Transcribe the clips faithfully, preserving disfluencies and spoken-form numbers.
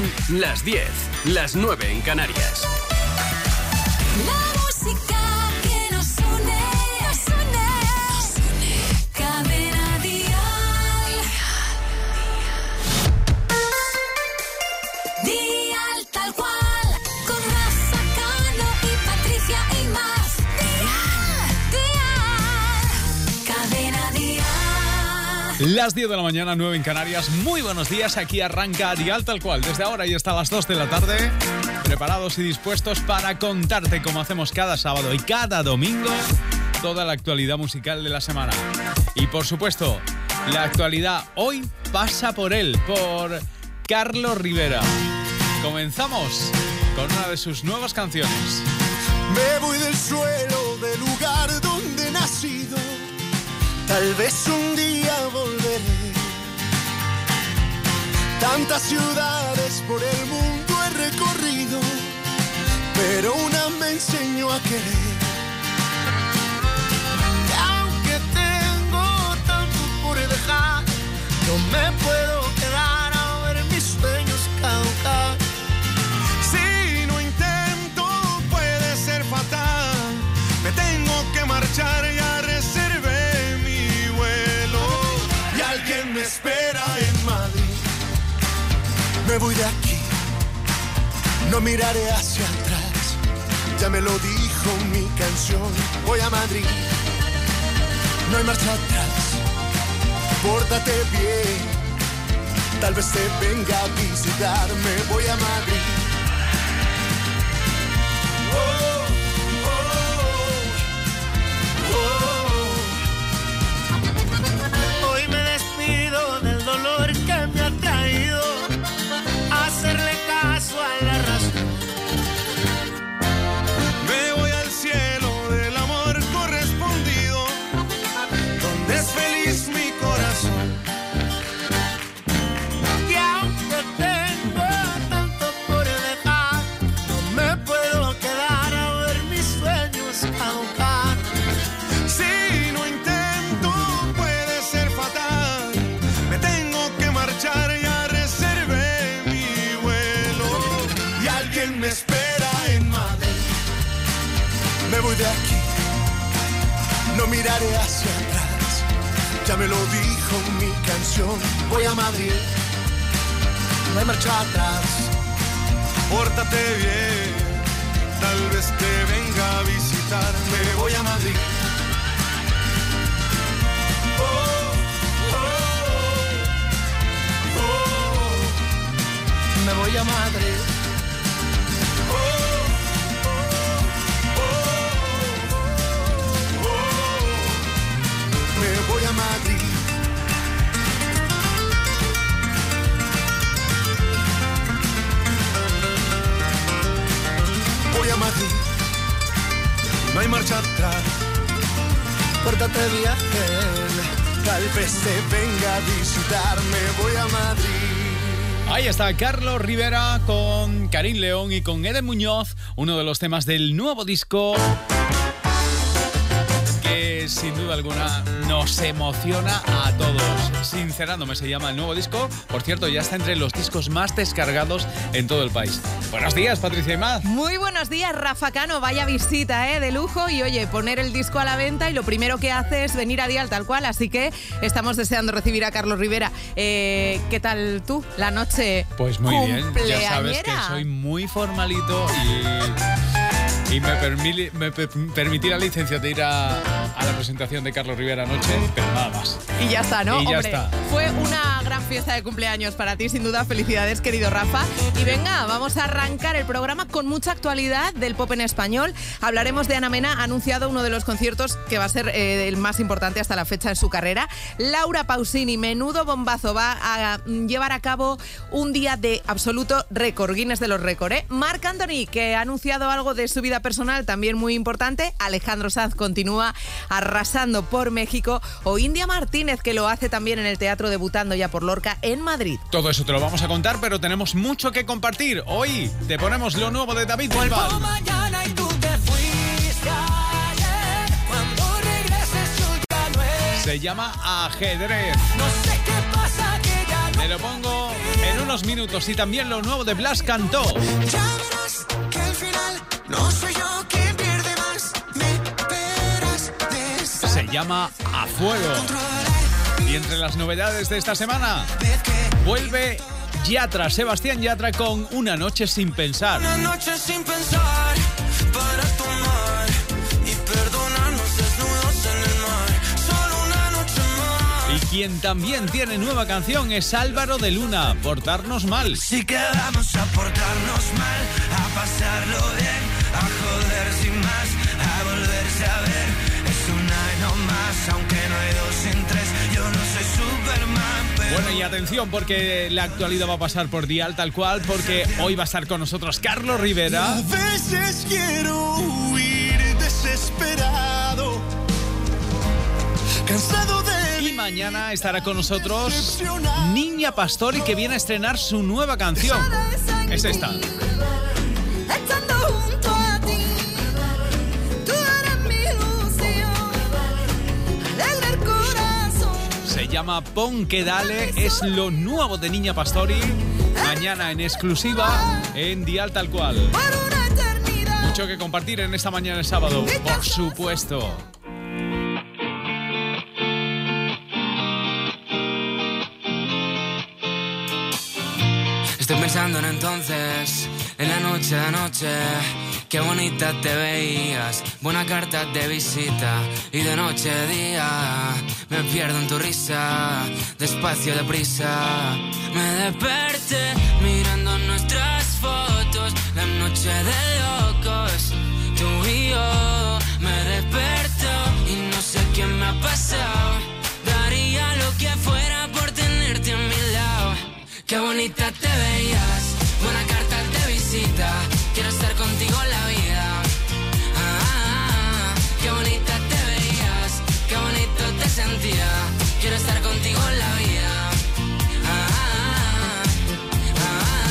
Son las diez, las nueve en Canarias. La música que nos une, nos une, nos une. Cadena Dial. Dial tal cual, con Rafa Cano y Patricia Imaz. Dial, Dial, Cadena Dial. Las diez de la mañana, nueve en Canarias. Muy buenos días, aquí arranca Dial tal cual. Desde ahora y hasta las dos de la tarde, preparados y dispuestos para contarte, como hacemos cada sábado y cada domingo, toda la actualidad musical de la semana. Y por supuesto, la actualidad hoy pasa por él, por Carlos Rivera. Comenzamos con una de sus nuevas canciones. Me voy del suelo, del lugar donde he nacido. Tal vez un día volveré. Tantas ciudades por el mundo he recorrido, pero una me enseñó a querer. Y aunque tengo tanto por dejar, no me puedo quedar a ver mis sueños caducar. Si no intento puede ser fatal. Me tengo que marchar, ya reservé mi vuelo. Y alguien me espera en Madrid. Me voy de aquí, no miraré hacia atrás. Ya me lo dijo mi canción. Voy a Madrid, no hay marcha atrás. Pórtate bien, tal vez te venga a visitarme. Voy a Madrid. Oh, oh, oh. Hoy me despido del dolor que me ha traído hacerle caso a la razón. Me voy al cielo del amor correspondido, donde es feliz mi corazón. Y aunque tengo tanto por dejar, no me puedo quedar a ver mis sueños caducar. Si no intento puede ser fatal. Me tengo que marchar, ya reservé mi vuelo. Y alguien me espera en Madrid. Me voy de aquí, no miraré hacia atrás. Ya me lo dijo mi canción. Voy a Madrid, no hay marcha atrás. Pórtate bien, tal vez te venga a visitar. Me voy a Madrid. Oh, oh, oh. Me voy a Madrid. Oh, oh, oh, oh. Me voy a Madrid. Voy a Madrid, no hay marcha atrás. Pórtate bien, tal vez te venga a visitarme. Voy a Madrid. Ahí está Carlos Rivera con Karim León y con Eden Muñoz, uno de los temas del nuevo disco que sin duda alguna nos emociona a todos. Sincerándome se llama el nuevo disco. Por cierto, ya está entre los discos más descargados en todo el país. Buenos días, Patricia Imaz. Muy buenos días, Rafa Cano. Vaya visita, ¿eh? De lujo. Y oye, poner el disco a la venta y lo primero que hace es venir a Dial tal cual. Así que estamos deseando recibir a Carlos Rivera. Eh, ¿Qué tal tú? La noche Pues muy bien. Ya sabes que cumpleañera. soy muy formalito y... Y me, permi- me per- permití la licencia de ir a, a la presentación de Carlos Rivera anoche, pero nada más. Y ya está, ¿no? Y ya Hombre, está. Fue una gran fiesta de cumpleaños para ti, sin duda. Felicidades, querido Rafa. Y venga, vamos a arrancar el programa con mucha actualidad del pop en español. Hablaremos de Ana Mena, ha anunciado uno de los conciertos que va a ser eh, el más importante hasta la fecha en su carrera. Laura Pausini, menudo bombazo, va a llevar a cabo un día de absoluto récord, Guinness de los récords, ¿eh? Marc Anthony, que ha anunciado algo de su vida personal también muy importante. Alejandro Sanz continúa arrasando por México. O India Martínez, que lo hace también en el teatro, debutando ya por Lorca en Madrid. Todo eso te lo vamos a contar, pero tenemos mucho que compartir. Hoy te ponemos lo nuevo de David Bisbal. Mañana y tú te fuiste ayer. Cuando regreses yo ya no es. Se llama Ajedrez. No sé qué pasa que ya Te lo pongo en unos minutos. Y también lo nuevo de Blas Cantó. Ya verás que al final no soy yo quien pierde más. Me esperas de esa Se llama A Fuego. Y entre las novedades de esta semana, vez que vuelve Yatra, Sebastián Yatra, con Una noche sin pensar. una noche sin pensar para tomar y perdonarnos desnudos en el mar. Solo una noche más. Y quien también tiene nueva canción es Álvaro de Luna, Portarnos Mal. Si quedamos a portarnos mal, a pasarlo bien, a joder sin más, a volverse a ver. Es una y no más, aunque no hay dos sin tres. Yo no soy Superman, pero... Bueno, y atención, porque la actualidad va a pasar por Dial Tal Cual, porque hoy va a estar con nosotros Carlos Rivera. A veces quiero huir desesperado, cansado de... Y mañana estará con nosotros Niña Pastori, que viene a estrenar su nueva canción. Es esta. Estando junto a ti, tú eres mi ilusión, alegre el corazón. Se llama Pon que Dale, es lo nuevo de Niña Pastori. Mañana en exclusiva en Dial Tal Cual. Por una eternidad. Mucho que compartir en esta mañana de sábado, por supuesto. Estoy pensando en entonces, en la noche de anoche. Qué bonita te veías, buena carta de visita. Y de noche a día, me pierdo en tu risa. Despacio, deprisa, me desperté mirando nuestras fotos. La noche de locos, tú y yo. Me desperto y no sé qué me ha pasado. Daría lo que fuera por tenerte a mi lado. Qué bonita te veías, buena carta de visita. Quiero estar contigo en la vida. Ah, ah, ah. Qué bonita te veías, qué bonito te sentía. Quiero estar contigo en la vida. Ah, ah, ah,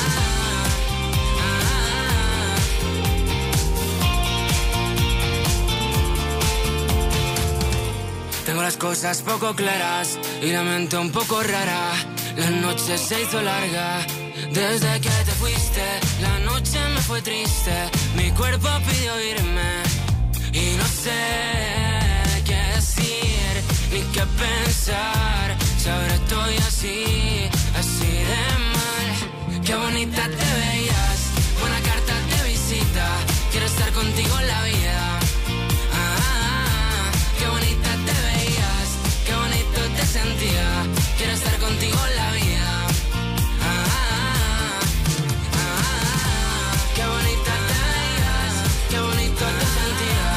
ah, ah. Tengo las cosas poco claras y la mente un poco rara. La noche se hizo larga, desde que te fuiste. La noche me fue triste, mi cuerpo pidió irme. Y no sé qué decir, ni qué pensar. Si ahora estoy así, así de mal. Qué bonita te veías, buena carta de visita. Quiero estar contigo en la vida. Ah, ah, ah. Qué bonita te veías, qué bonito te sentía. Quiero estar contigo en la vida. Ah, ah, ah, ah. Qué bonita te veías, qué bonito te sentía.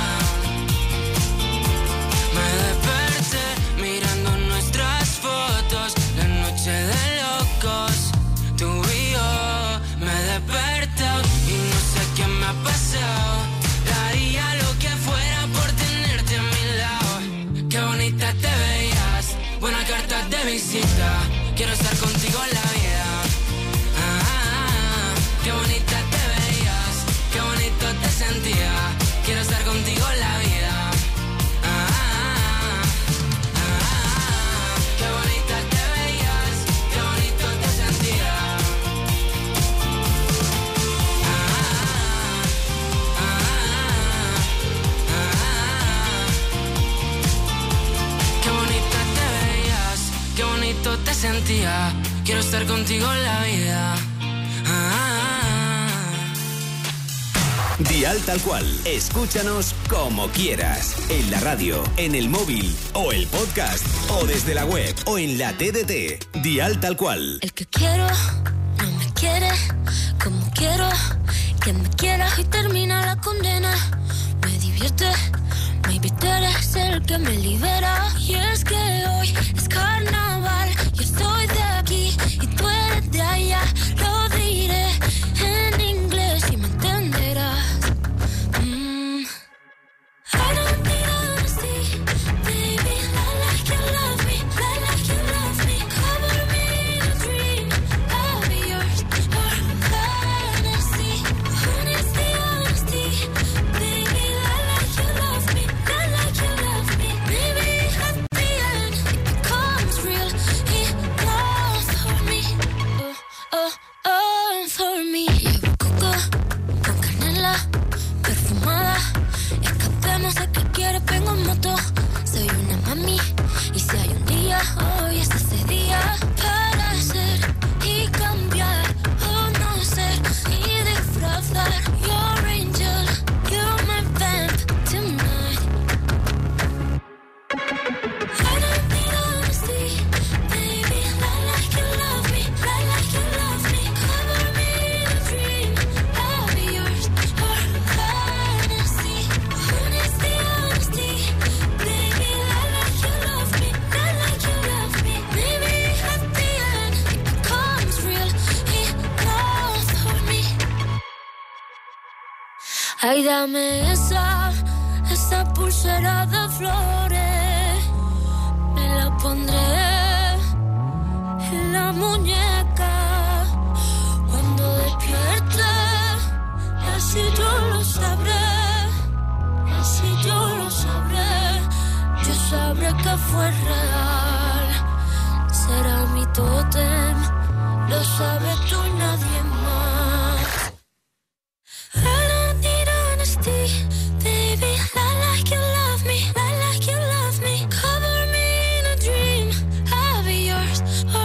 Me desperté mirando nuestras fotos. La noche de locos, tú y yo. Me desperté y no sé qué me ha pasado. Daría lo que fuera por tenerte a mi lado. Qué bonita te veías, buena carta de visita. Quiero estar contigo en la vida. Ah, ah, ah. Qué bonita te veías, qué bonito te sentía. Quiero estar contigo en la vida. Ah, ah, ah, ah. Qué bonita te veías, qué bonito te sentía. Ah, ah, ah, ah. Qué bonita te veías, qué bonito te sentía. Quiero estar contigo en la vida. Ah, ah, ah. Dial Tal Cual. Escúchanos como quieras. En la radio, en el móvil o el podcast o desde la web o en la T D T. Dial Tal Cual. El que quiero no me quiere como quiero que me quieras y termina la condena. Me divierte, maybe tú eres el que me libera. Y es que hoy es carnaval, yo estoy de aquí y tú eres de allá. Lo diré en inglés y me entenderás. Mm. I don't need honesty, baby. I like you love me, I like you love me. Cover me in a dream, I'll be yours for fantasy. Honesty, honesty, baby. I like you love me, I like you love me. Maybe at the end it becomes real enough for me. Ay, dame esa, esa pulsera de flores. Me la pondré en la muñeca cuando despierte. Así yo lo sabré, así yo lo sabré. Yo sabré que fue real. Será mi tótem, lo sabes tú y nadie más. I don't need honesty, baby. Lie like you love me, lie like you love me. Cover me in a dream, I'll be yours or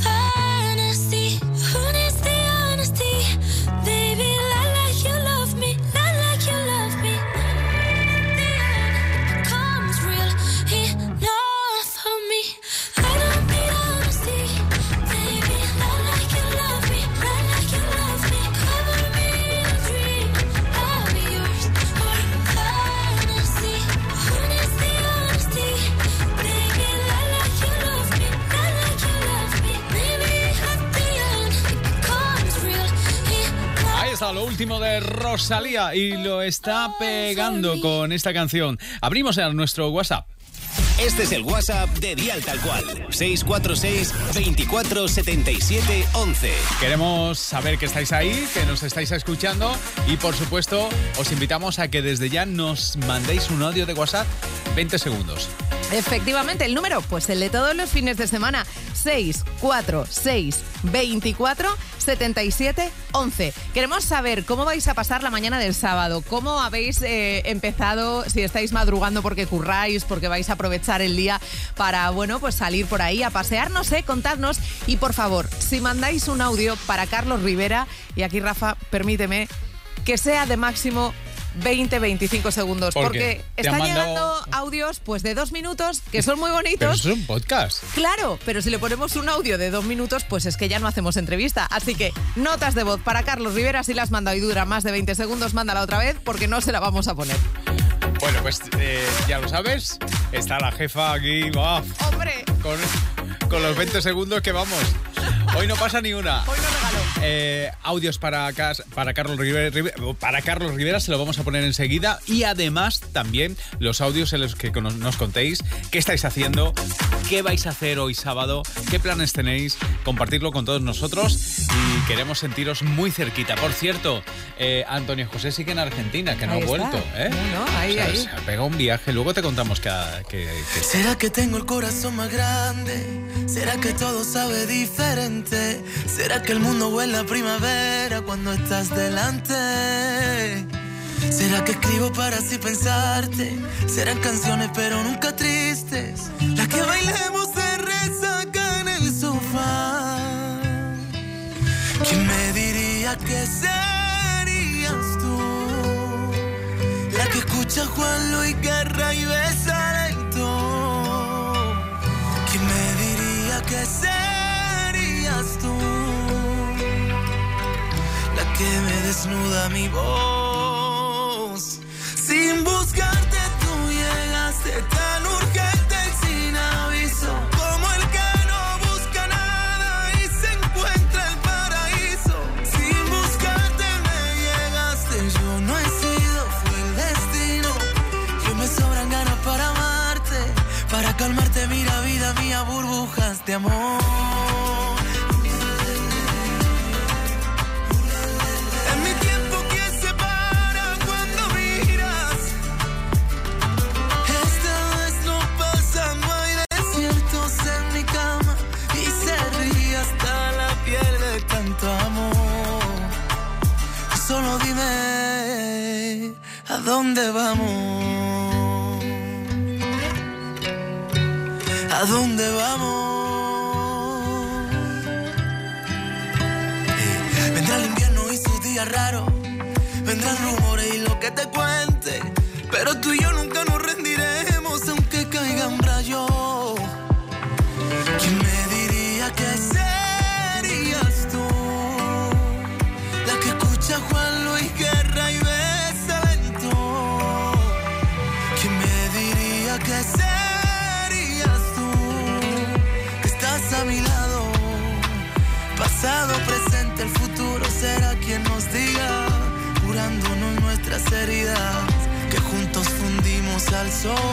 fantasy. Who needs the honesty, baby? Lie like you love me, lie like you love me. The end becomes real enough for me. I don't need honesty, baby. Lie like you love me, lie like you love me. Cover me in a dream, I'll be yours or fantasy. Who needs the honesty, baby? Lie like you love me, lie like you love me. Maybe at the end it becomes real enough. Ahí está lo último de Rosalía y lo está pegando con esta canción. Abrimos a nuestro WhatsApp. Este es el WhatsApp de Dial Tal Cual. seis cuatro seis, veinticuatro, setenta y siete, once. Queremos saber que estáis ahí, que nos estáis escuchando y, por supuesto, os invitamos a que desde ya nos mandéis un audio de WhatsApp veinte segundos. Efectivamente, el número, pues el de todos los fines de semana, seis cuatro seis, veinticuatro, setenta y siete, once. Queremos saber cómo vais a pasar la mañana del sábado, cómo habéis eh, empezado, si estáis madrugando porque curráis, porque vais a aprovechar el día para, bueno, pues salir por ahí a pasear, no sé, contadnos. Y por favor, si mandáis un audio para Carlos Rivera, y aquí Rafa, permíteme, que sea de máximo veinte a veinticinco segundos, ¿Por porque qué? ¿Te han están mandado llegando audios pues de dos minutos que son muy bonitos. Pero eso es un podcast. Claro, pero si le ponemos un audio de dos minutos, pues es que ya no hacemos entrevista. Así que notas de voz para Carlos Rivera, si la has mandado y dura más de veinte segundos, mándala otra vez porque no se la vamos a poner. Bueno, pues eh, ya lo sabes, está la jefa aquí, ¡oh! ¡Hombre! Con, con los veinte segundos que vamos. Hoy no pasa ni una. Hoy no regalo. Eh, audios para, para, Carlos Rivera, para Carlos Rivera se lo vamos a poner enseguida. Y además también los audios en los que nos contéis qué estáis haciendo, qué vais a hacer hoy sábado, qué planes tenéis, compartirlo con todos nosotros y queremos sentiros muy cerquita. Por cierto, eh, Antonio José sigue en Argentina, que no Ahí ha está. vuelto. ¿eh? No, no, ahí, O sea, ahí. Se ha pegado un viaje, luego te contamos que... que, que... ¿Será que tengo el corazón más grande? ¿Será que todo sabe diferente? ¿Será que el mundo huele a primavera cuando estás delante? ¿Será que escribo para así pensarte? Serán canciones pero nunca tristes, las que bailemos de resaca en el sofá. ¿Quién me diría que serías tú? La que escucha Juan Luis Guerra y besa lento. ¿Quién me diría que serías tú? La que me desnuda mi voz. Sin buscarte tú llegaste tan urgente y sin aviso, como el que no busca nada y se encuentra el paraíso. Sin buscarte me llegaste, yo no he sido, fue el destino. Yo me sobran ganas para amarte, para calmarte, mira vida mía, burbujas de amor. En mi tiempo que se para cuando miras, esta vez no pasa, no hay desiertos en mi cama y se ríe hasta la piel de tanto amor. Solo dime a dónde vamos, a dónde vamos. Eh, vendrá el invierno y sus días raros, vendrán rumores y lo que te cuente, pero tú y yo nunca nos rendiremos aunque caigan rayos. ¿Quién me diría que serías tú? La que escucha Juan Luis Guerra y besa lento. ¿Quién me diría que serías tú? Que estás a mi lado, pasado, presente, el futuro será quien nos diga, curándonos nuestras heridas. heridas que juntos fundimos al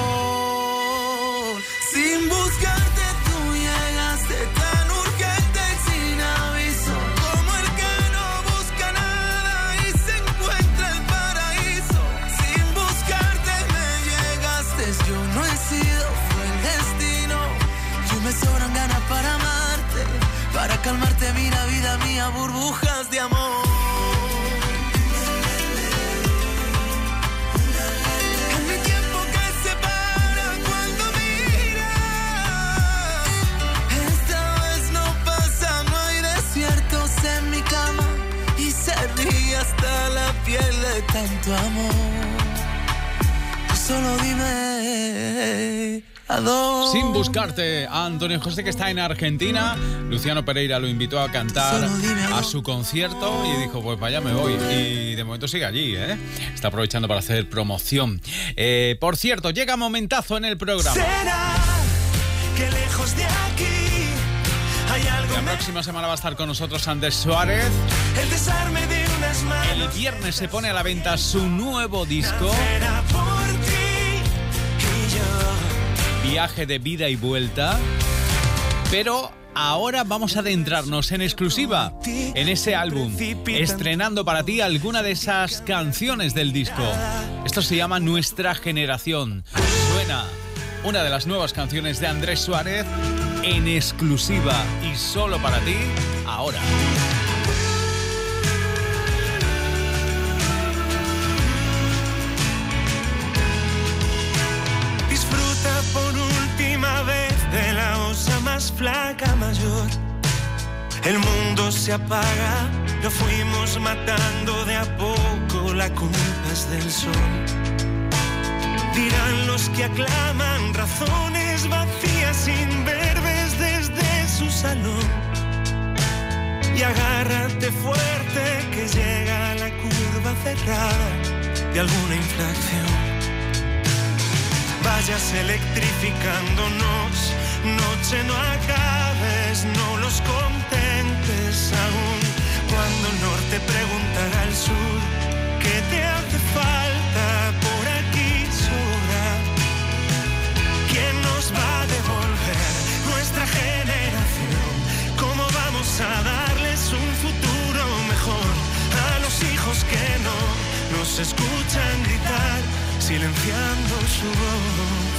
sol. Sin buscarte tú llegaste tan urgente y sin aviso, como el que no busca nada y se encuentra el paraíso. Sin buscarte me llegaste, yo no he sido, fue el destino. Yo me sobran ganas para amarte, para calmarte, mira vida mía, burbujas de amor. En mi tiempo que se para cuando miras, esta vez no pasa, no hay desiertos en mi cama y se ríe hasta la piel de tanto amor. Tú solo dime... Sin buscarte, a Antonio José, que está en Argentina. Luciano Pereira lo invitó a cantar a su concierto y dijo, pues vaya, me voy. Y de momento sigue allí, ¿eh? Está aprovechando para hacer promoción. Eh, por cierto, llega momentazo en el programa. ¿Será que lejos de aquí hay algo? La próxima semana va a estar con nosotros Andrés Suárez. El desarme de unas manos. El viernes se pone a la venta su nuevo disco. Será por ti y yo. Viaje de vida y vuelta. Pero ahora vamos a adentrarnos en exclusiva en ese álbum, estrenando para ti alguna de esas canciones del disco. Esto se llama Nuestra Generación. Suena una de las nuevas canciones de Andrés Suárez en exclusiva y solo para ti, ahora. Por última vez de la osa más flaca mayor. El mundo se apaga, lo fuimos matando de a poco, la culpa es del sol. Dirán los que aclaman razones vacías, imberbes desde su salón. Y agárrate fuerte que llega la curva cerrada de alguna infracción. Vayas electrificándonos, noche no acabes, no los contentes aún. Cuando el norte preguntará al sur, ¿qué te hace falta? Por aquí sobra. ¿Quién nos va a devolver nuestra generación? ¿Cómo vamos a darles un futuro mejor a los hijos que no nos escuchan gritar, silenciando su voz?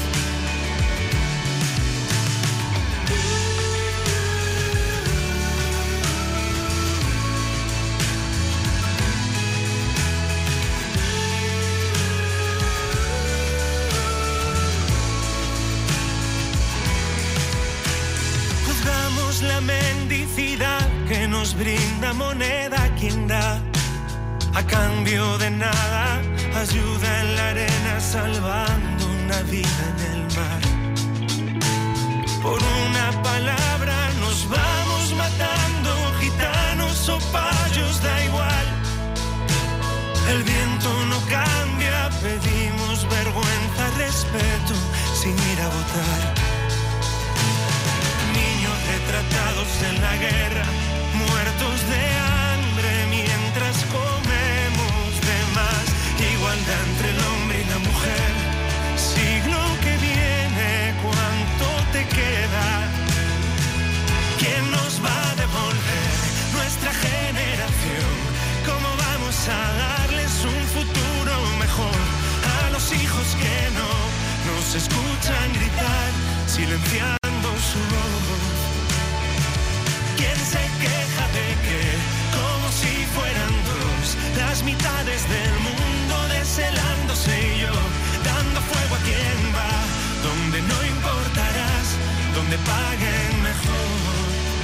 Juzgamos la mendicidad que nos brinda moneda quien da, a cambio de nada, ayuda en la arena salvando una vida en el mar. Por una palabra nos vamos matando, gitanos o payos, da igual. El viento no cambia, pedimos vergüenza, respeto, sin ir a votar. Niños retratados en la guerra, muertos de hambre mientras comemos de más. Igualdad entre el hombre y la mujer. Siglo que viene, ¿cuánto te queda? ¿Quién nos va a devolver nuestra generación? ¿Cómo vamos a darles un futuro mejor a los hijos que no nos escuchan gritar, silenciando su voz? ¿Quién se queja de que, como si fueran dos, las mitades del mundo deshelándose y yo dando fuego a quien va, donde no importarás, donde paguen mejor?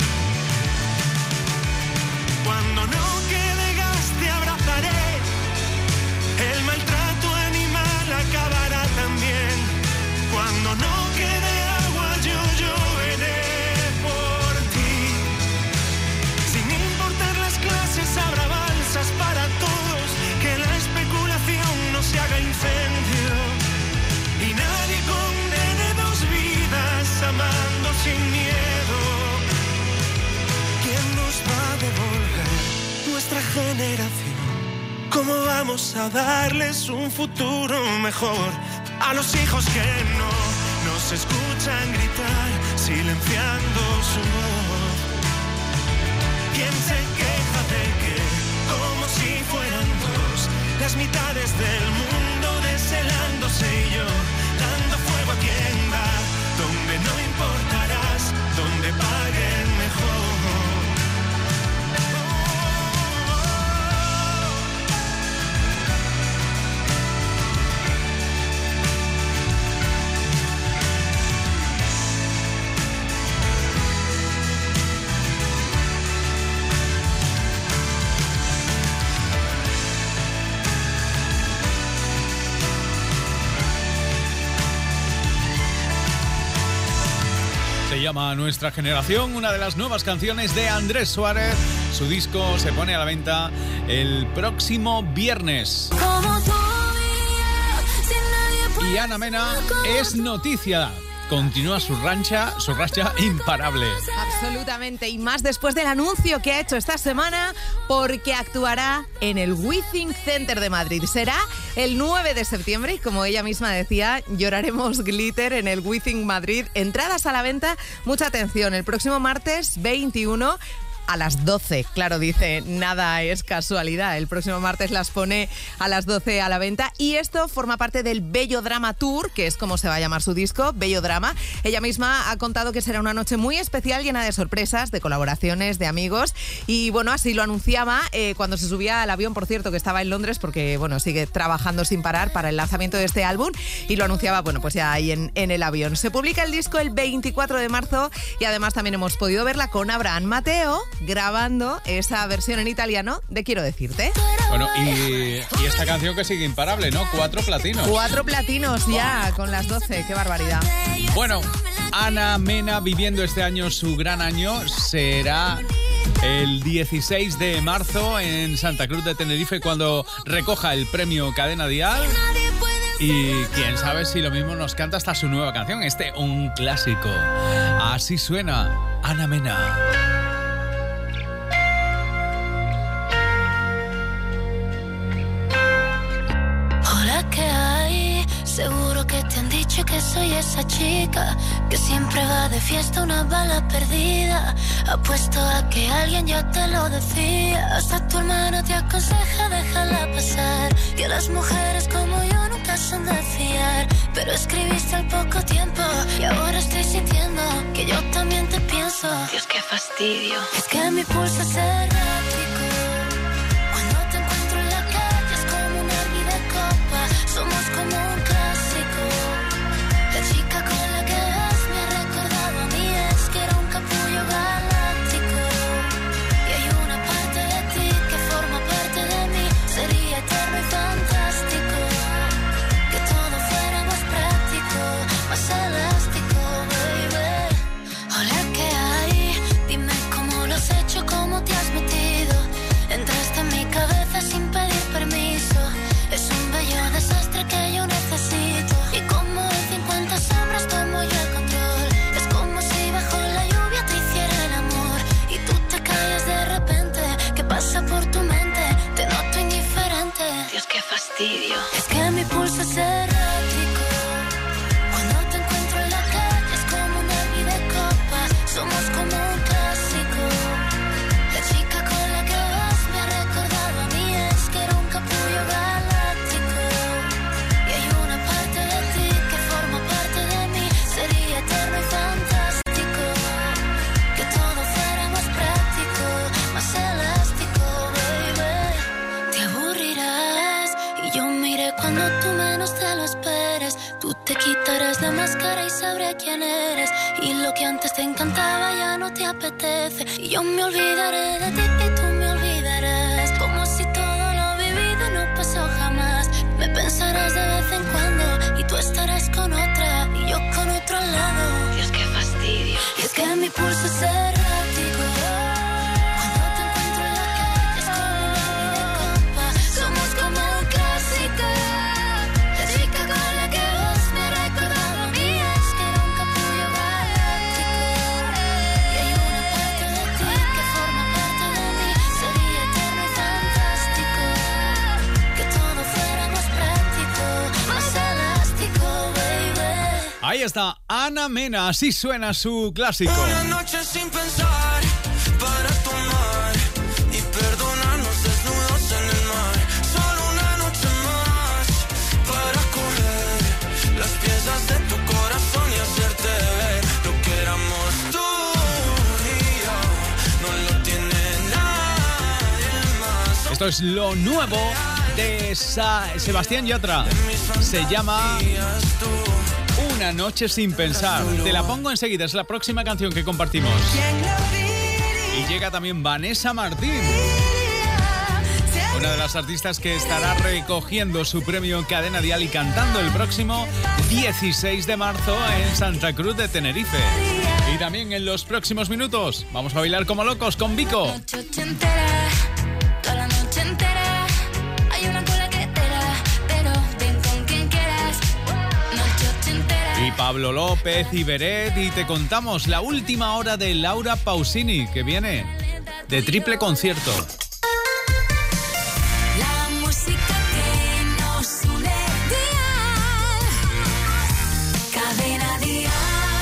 Cuando no quede gas te abrazaré, el maltrato animal acabará también. Cuando no quede agua yo lloveré por ti. Sin importar las clases habrá balsas para todos, que la especulación no se haga incendio y nadie condene dos vidas amando sin miedo. vamos a darles un futuro mejor a los hijos que no nos escuchan gritar, silenciando su voz. ¿Quién se queja de que, como si fueran dos, las mitades del mundo deshelándose y yo dando fuego a quien va, donde no importarás, donde paguen mejor? Se llama Nuestra Generación, una de las nuevas canciones de Andrés Suárez. Su disco se pone a la venta el próximo viernes. Y Ana Mena es noticia. Continúa su rancha, su racha imparable. Absolutamente, y más después del anuncio que ha hecho esta semana, porque actuará en el Withing Center de Madrid. Será el nueve de septiembre y, como ella misma decía, lloraremos glitter en el Withing Madrid. Entradas a la venta, mucha atención, el próximo martes veintiuno a las doce. Claro, dice, nada es casualidad. El próximo martes las pone a las doce a la venta. Y esto forma parte del Bello Drama Tour, que es como se va a llamar su disco, Bello Drama. Ella misma ha contado que será una noche muy especial, llena de sorpresas, de colaboraciones, de amigos. Y bueno, así lo anunciaba eh, cuando se subía al avión, por cierto, que estaba en Londres, porque bueno, sigue trabajando sin parar para el lanzamiento de este álbum. Y lo anunciaba, bueno, pues ya ahí en, en el avión. Se publica el disco el veinticuatro de marzo y además también hemos podido verla con Abraham Mateo, grabando esa versión en italiano de Quiero Decirte. Bueno, y, y esta canción que sigue imparable, ¿no? Cuatro platinos. Cuatro platinos ya, con las doce. Qué barbaridad. Bueno, Ana Mena viviendo este año su gran año será el dieciséis de marzo en Santa Cruz de Tenerife cuando recoja el premio Cadena Dial. Y quién sabe si lo mismo nos canta hasta su nueva canción, este un clásico. Así suena Ana Mena. ¿Qué hay? Seguro que te han dicho que soy esa chica que siempre va de fiesta, una bala perdida. Apuesto a que alguien ya te lo decía. Hasta tu hermano te aconseja déjala pasar, que las mujeres como yo nunca son de fiar. Pero escribiste al poco tiempo y ahora estoy sintiendo que yo también te pienso. Dios, qué fastidio. Es que mi pulso es errático. Somos como un clásico. La chica con la que vas me ha recordado a mí. Es que era un capullo galáctico. Y hay una parte de ti que forma parte de mí. Sería eterno y fantástico que todo fuera más práctico, más elástico, baby. Hola, ¿qué hay? Dime cómo lo has hecho, cómo te has metido. Entraste en mi cabeza sin pedir permiso. Es un bello desastre que yo necesito. Y como en cincuenta sombras tomo yo el control. Es como si bajo la lluvia te hiciera el amor y tú te callas de repente. ¿Qué pasa por tu mente? Te noto indiferente. Dios, qué fastidio. Es que mi pulso es errático. Cuando te encuentro en la calle es como un derbi de copas. Somos como un clásico. La chica con la que vas me ha recordado a mí. Es que era un capullo galáctico. Eterno y fantástico, que todo fuera más práctico, más elástico, baby. Te aburrirás y yo miré cuando tú menos te lo esperes. Tú te quitarás la máscara y sabré quién eres. Y lo que antes te encantaba ya no te apetece. Y yo me olvidaré de ti y tú me olvidarás. Como si todo lo vivido no pasó jamás. Me pensarás de vez en cuando y tú estarás con otra y yo con otro al lado. Dios, qué fastidio. Y es que mi pulso es errático. Cuando te encuentro en la calle es como un derbi de copas. Somos como un clásico. La chica con la que vas me ha recordado a mí. Es que era un capullo galáctico. Y hay una parte de ti que forma parte de mí. Sería eterno y fantástico que todo Ahí está, Ana Mena, así suena su clásico. Una noche sin pensar, para tomar y perdonarnos desnudos en el mar. Solo una noche más, para coger las piezas de tu corazón y hacerte ver lo que éramos tú y yo. No lo tiene nadie más. Esto es lo nuevo de Sa- Sebastián Yatra. Se llama Una noche sin pensar. Te la pongo enseguida, es la próxima canción que compartimos. Y llega también Vanessa Martín, una de las artistas que estará recogiendo su premio en Cadena Dial y cantando el próximo dieciséis de marzo en Santa Cruz de Tenerife. Y también en los próximos minutos vamos a bailar como locos con Vico. Noche entera, toda la noche entera, hay una cola que te da, pero ven con quien quieras. Noche entera. Y Pablo López y Beret, y te contamos la última hora de Laura Pausini, que viene de triple concierto. La música que nos une, Dial. Cadena Dial.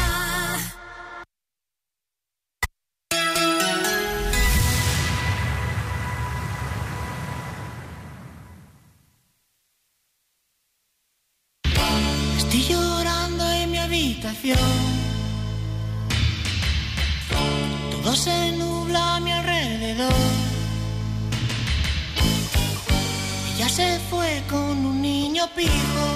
Estoy llorando en mi habitación. Todo se nubla a mi alrededor. Ella se fue con un niño pijo.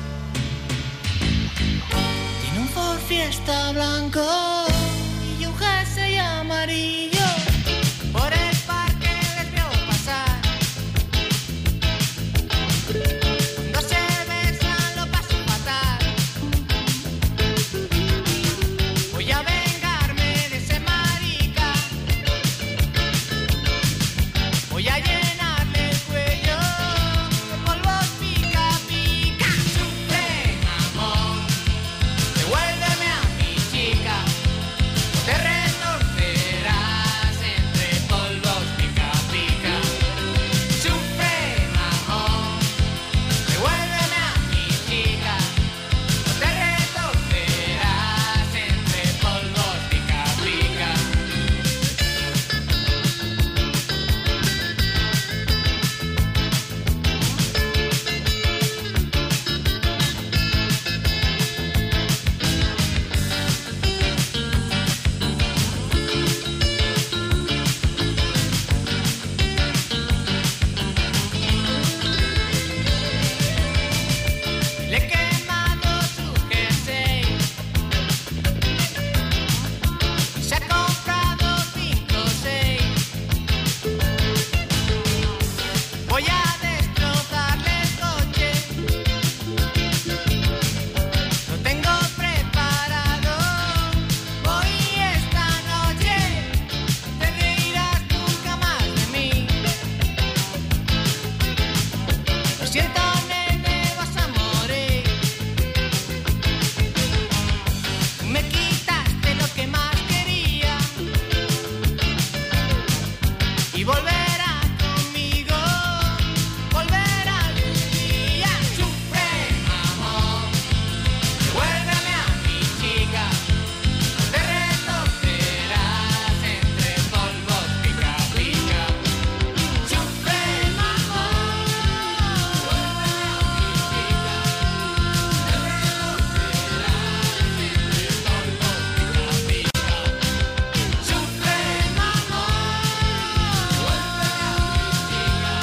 Tiene un Ford Fiesta blanco y un jersey amarillo. Por el parque les veo pasar. Cuando se besan lo paso fatal. Voy a vengarme de ese marica. Voy a llenarle el cuello de polvos pica pica. Sufre, amor, devuélveme a mi chica. Te retorcerás entre polvos pica pica. Sufre, amor, devuélveme a mi chica. Te retorcerás entre polvos pica pica. Le he quemado su jersey. Se ha comprado cinco o seis. Voy a destrozarle el coche. Lo tengo preparado. Voy esta noche. Te reirás nunca más de mí. Lo siento, nene, vas a morir. Me quitaste lo que más quería. Y volverá conmigo. Volverá algún día. Sufre, amor, devuélveme a mi chica. Te retorcerás entre polvos pica pica. Sufre, amor, devuélveme a mi chica. Te retorcerás entre polvos pica pica. Sufre, amor, devuélveme a mi chica.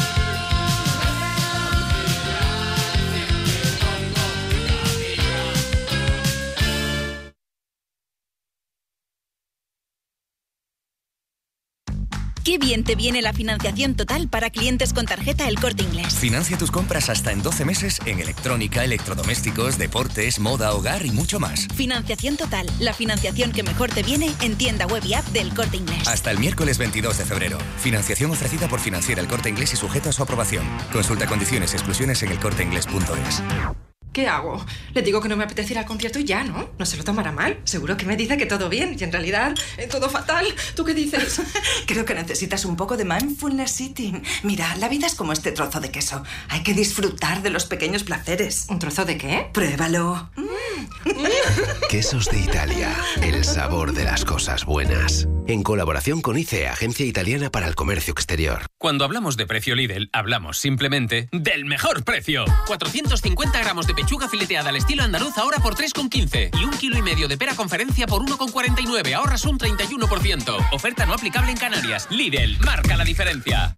Qué bien te viene la financiación total para clientes con tarjeta El Corte Inglés. Financia tus compras hasta en doce meses en electrónica, electrodomésticos, deportes, moda, hogar y mucho más. Financiación total, la financiación que mejor te viene en tienda web y app del Corte Inglés. Hasta el miércoles veintidós de febrero. Financiación ofrecida por Financiera El Corte Inglés y sujeta a su aprobación. Consulta condiciones y exclusiones en elcorteinglés punto es. ¿qué hago? Le digo que no me apetece ir al concierto y ya, ¿no? No se lo tomará mal. Seguro que me dice que todo bien y en realidad eh, todo fatal. ¿Tú qué dices? Creo que necesitas un poco de mindfulness eating. Mira, la vida es como este trozo de queso. Hay que disfrutar de los pequeños placeres. ¿Un trozo de qué? Pruébalo. Quesos de Italia. El sabor de las cosas buenas. En colaboración con I C E, Agencia Italiana para el Comercio Exterior. Cuando hablamos de precio Lidl, hablamos simplemente del mejor precio. cuatrocientos cincuenta gramos de pechuga fileteada al estilo andaluz ahora por tres con quince. Y un kilo y medio de pera conferencia por uno con cuarenta y nueve. Ahorras un treinta y uno por ciento. Oferta no aplicable en Canarias. Lidl, marca la diferencia.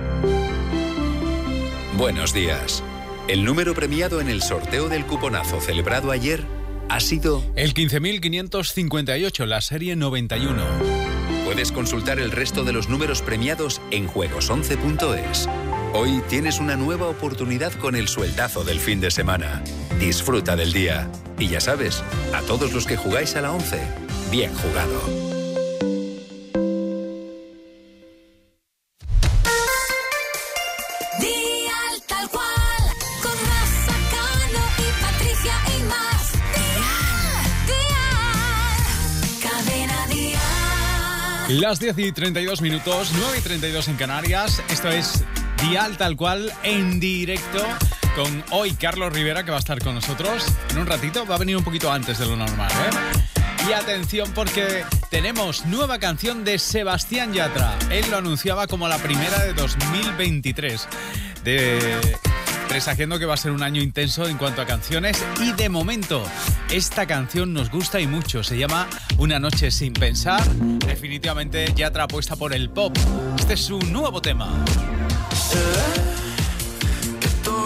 Buenos días. El número premiado en el sorteo del cuponazo celebrado ayer ha sido... el quince mil quinientos cincuenta y ocho, la serie noventa y uno. Puedes consultar el resto de los números premiados en juegos once punto es. Hoy tienes una nueva oportunidad con el sueldazo del fin de semana. Disfruta del día. Y ya sabes, a todos los que jugáis a la once, bien jugado. Las diez y treinta y dos minutos, nueve y treinta y dos en Canarias. Esto es Dial Tal Cual en directo con hoy Carlos Rivera, que va a estar con nosotros en un ratito. Va a venir un poquito antes de lo normal, ¿eh? Y atención, porque tenemos nueva canción de Sebastián Yatra. Él lo anunciaba como la primera de dos mil veintitrés. De... presagiendo que va a ser un año intenso en cuanto a canciones, y de momento esta canción nos gusta y mucho. Se llama Una noche sin pensar. Definitivamente Yatra apuesta por el pop. Este es su nuevo tema. Se ve que tú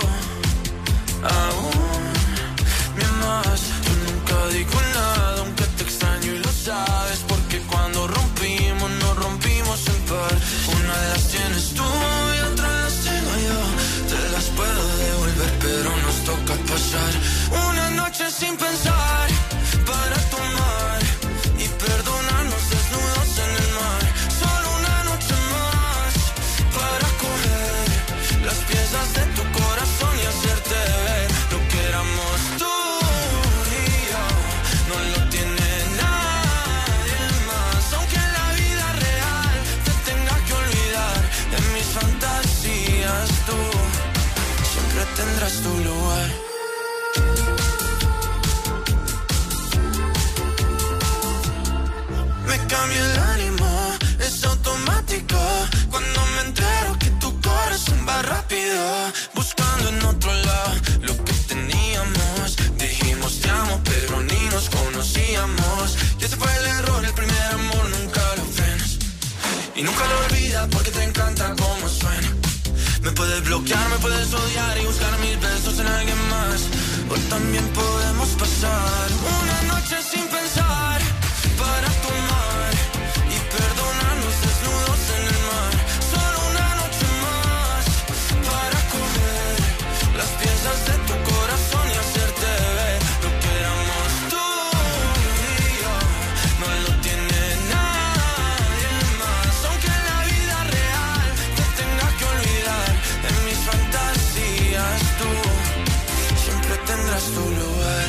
aún me amas. Yo nunca digo nada, aunque te extraño y lo sabes, porque cuando rompimos nos rompimos en par. Una de las tienes tú y otra las tengo yo. Te las puedo devolver, pero nos toca pasar una noche sin pensar, para tomar y perdonarnos desnudos en el mar. Solo una noche más para coger las piezas de tu corazón y hacerte ver lo que éramos tú y yo. No lo tiene nadie más, aunque en la vida real te tenga que olvidar. En mis fantasías tú siempre tendrás tu lugar. Me cambia el ánimo, es automático cuando me entero que tu corazón va rápido, buscando en otro lado lo que teníamos. Dijimos te amo, pero ni nos conocíamos. Y ese fue el error, el primer amor nunca lo frenas. Y nunca lo olvidas porque te encanta cómo suena. Me puedes bloquear, me puedes odiar y buscar mil besos en alguien más. O también podemos pasar una noche sin pensar, para tomar y perdonarnos desnudos en el mar. Solo una noche más para coger las piezas de tu corazón y hacerte ver lo que éramos tú y yo. No lo tiene nadie más, aunque en la vida real te tenga que olvidar. En mis fantasías tú siempre tendrás tu lugar.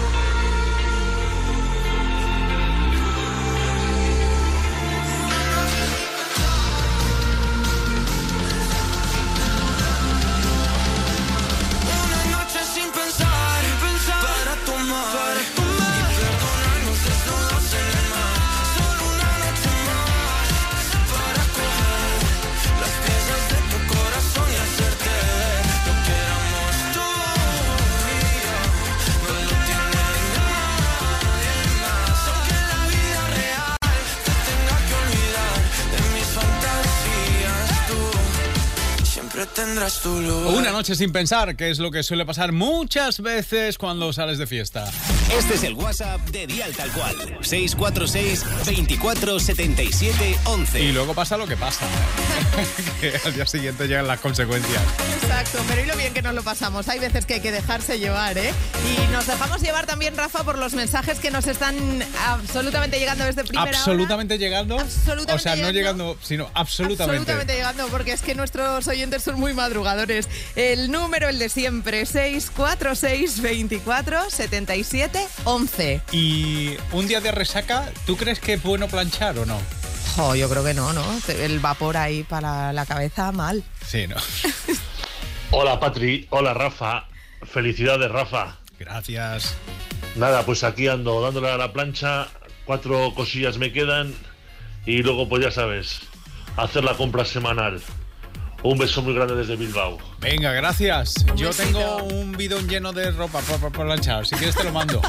Tendrás tu lugar. Una noche sin pensar, que es lo que suele pasar muchas veces cuando sales de fiesta. Este es el WhatsApp de Dial Tal Cual. seis cuatro seis, veinticuatro, setenta y siete, once. Y luego pasa lo que pasa. Que al día siguiente llegan las consecuencias. Exacto, pero y lo bien que nos lo pasamos. Hay veces que hay que dejarse llevar, ¿eh? Y nos dejamos llevar también, Rafa, por los mensajes que nos están absolutamente llegando desde primera ¿Absolutamente hora. llegando? Absolutamente O sea, no llegando. llegando, sino absolutamente. Absolutamente llegando, porque es que nuestros oyentes son muy madrugadores. El número, el de siempre, seis cuatro seis, veinticuatro, setenta y siete, once. Y un día de resaca, ¿tú crees que es bueno planchar o no? Oh, yo creo que no, ¿no? El vapor ahí para la cabeza, mal. Sí, ¿no? Hola, Patri. Hola, Rafa. Felicidades, Rafa. Gracias. Nada, pues aquí ando dándole a la plancha. Cuatro cosillas me quedan. Y luego, pues ya sabes, hacer la compra semanal. Un beso muy grande desde Bilbao. Venga, gracias. Yo tengo un bidón lleno de ropa por, por planchar. Si quieres te lo mando.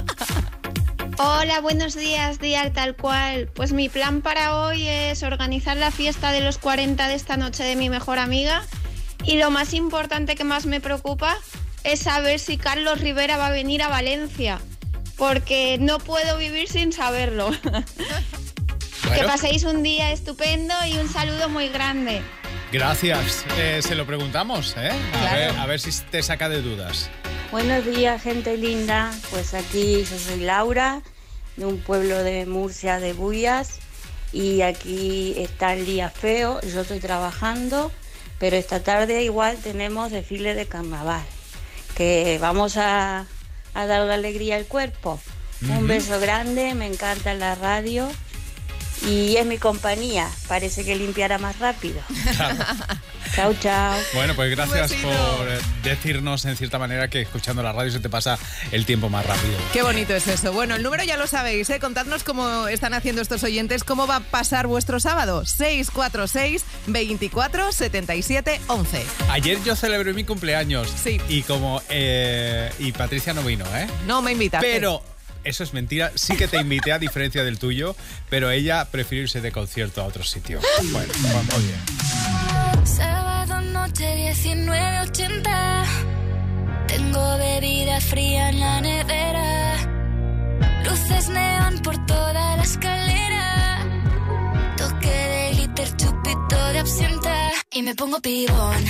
Hola, buenos días, Dial Tal Cual. Pues mi plan para hoy es organizar la fiesta de los cuarenta de esta noche de mi mejor amiga. Y lo más importante que más me preocupa es saber si Carlos Rivera va a venir a Valencia. Porque no puedo vivir sin saberlo. Bueno. Que paséis un día estupendo y un saludo muy grande. Gracias. Eh, se lo preguntamos, ¿eh? A, Claro. ver, a ver si te saca de dudas. Buenos días, gente linda. Pues aquí yo soy Laura, de un pueblo de Murcia, de Bullas, y aquí está el día feo. Yo estoy trabajando, pero esta tarde igual tenemos desfile de carnaval, que vamos a, a dar la alegría al cuerpo. Uh-huh. Un beso grande, me encanta la radio y es mi compañía. Parece que limpiará más rápido. Chao, chao. Bueno, pues gracias por decirnos en cierta manera que escuchando la radio se te pasa el tiempo más rápido. Qué bonito es eso. Bueno, el número ya lo sabéis, ¿eh? Contadnos cómo están haciendo estos oyentes, cómo va a pasar vuestro sábado. seis cuatro seis, veinticuatro, setenta y siete, once. Ayer yo celebré mi cumpleaños. Sí. Y como... Eh, y Patricia no vino, ¿eh? No me invitaste. Pero... Eso es mentira, sí que te invité a diferencia del tuyo, pero ella prefirió irse de concierto a otro sitio. Bueno, pues muy bien. Sábado noche diecinueve ochenta. Tengo bebida fría en la nevera. Luces neón por toda la escalera. Toque de glitter, chupito de absenta. Y me pongo pibón.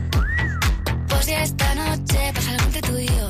Pues ya esta noche pasa algo entre tú y yo.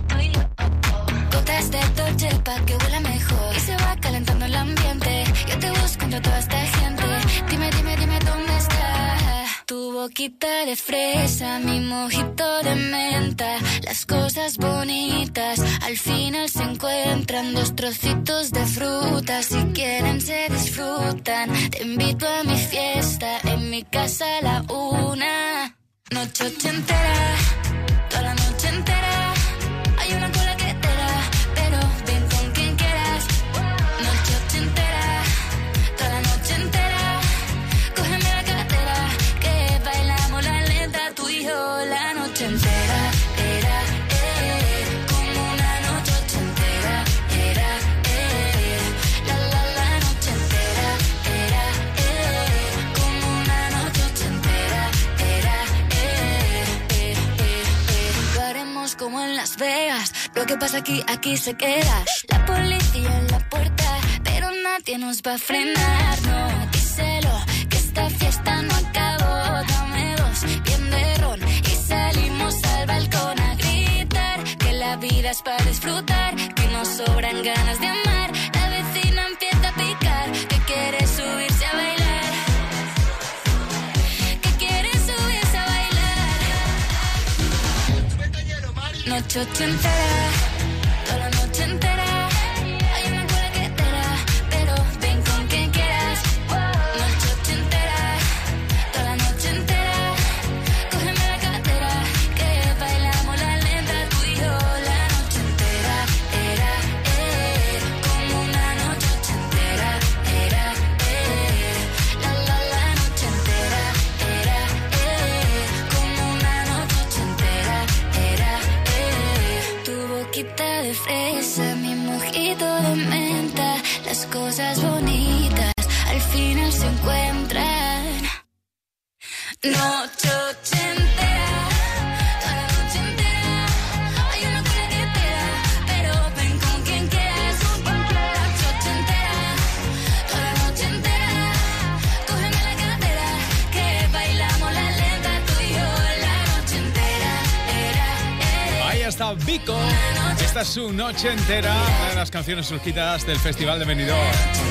Gotas de Dolce pa' que huela mejor. Y se va calentando el ambiente. Yo te busco entre toda esta gente. Dime, dime, dime dónde está. Tu boquita de fresa, mi mojito de menta. Las cosas bonitas al final se encuentran. Dos trocitos de fruta, si quieren se disfrutan. Te invito a mi fiesta, en mi casa a la una. Noche ochentera, toda la noche entera. Hay una cola que te da, pero ven con quien quieras. Noche ochentera, toda la noche entera. Cógeme la cartera, que bailamos la lenta. Tú y yo la noche entera. Era, eh, como una noche ochentera. Era, eh, la la la noche entera. Era, eh, como una noche ochentera. Era, eh, eh, eh, eh. Lo haremos como en Las Vegas. Lo que pasa aquí, aquí se queda. La policía en la puerta, pero nadie nos va a frenar. No, díselo, que esta fiesta no acabó. Dame dos, bien de ron, y salimos al balcón a gritar. Que la vida es para disfrutar, que nos sobran ganas de amar. La vecina empieza a picar, que quiere subirse a bailar. Que quiere subirse a bailar. Noche ochentera, toda la noche entera. Hay una cola que te da, pero ven con quien quieras. Noche ochentera, toda la noche entera. Cógeme la cartera, que bailamos la lenta. Tú y yo la noche entera. Era, eh, como una noche ochentera. Era, eh, la la la noche entera. Era, eh, como una noche ochentera. Era, eh, tu boquita de fresa, mi mojito de menta. Las cosas bonitas al final se encuentran. Noche ochentera, toda la noche entera. Hay una cola que te da, pero ven con quien Kiko. Esta es su noche entera, una de las canciones surgidas del Festival de Benidorm.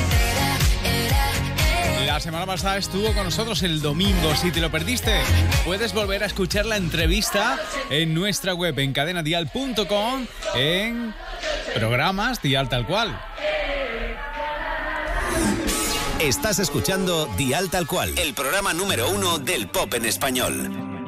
La semana pasada estuvo con nosotros el domingo. Si te lo perdiste, puedes volver a escuchar la entrevista en nuestra web, en cadena dial punto com, en programas Dial Tal Cual. Estás escuchando Dial Tal Cual, el programa número uno del pop en español.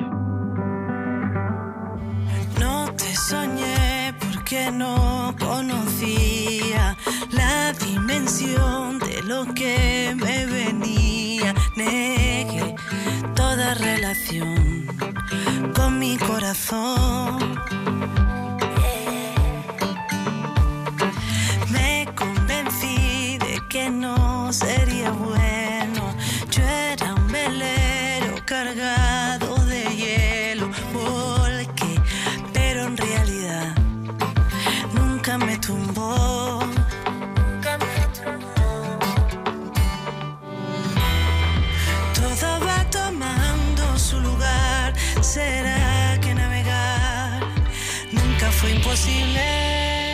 No te soñé porque no conocía la dimensión de lo que me venía. Negué toda relación con mi corazón. Me convencí de que no sería bueno. Yo era un velero cargado de hielo. Volqué, pero en realidad nunca me tumbó. Todo va tomando su lugar. ¿Será que navegar nunca fue imposible?